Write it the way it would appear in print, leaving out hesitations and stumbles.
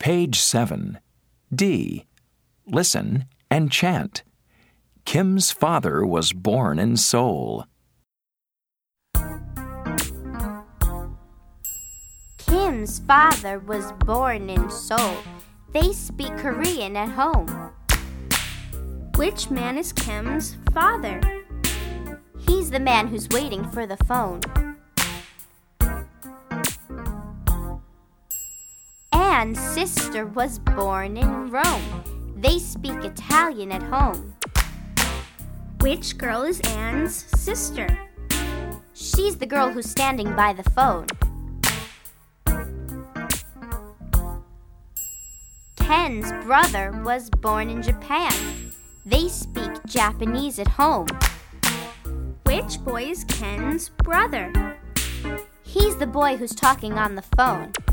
Page 7. D. Listen and chant. Kim's father was born in Seoul. Kim's father was born in Seoul. They speak Korean at home. Which man is Kim's father? He's the man who's waiting for the phone. Anne's sister was born in Rome. They speak Italian at home. Which girl is Anne's sister? She's the girl who's standing by the phone. Ken's brother was born in Japan. They speak Japanese at home. Which boy is Ken's brother? He's the boy who's talking on the phone.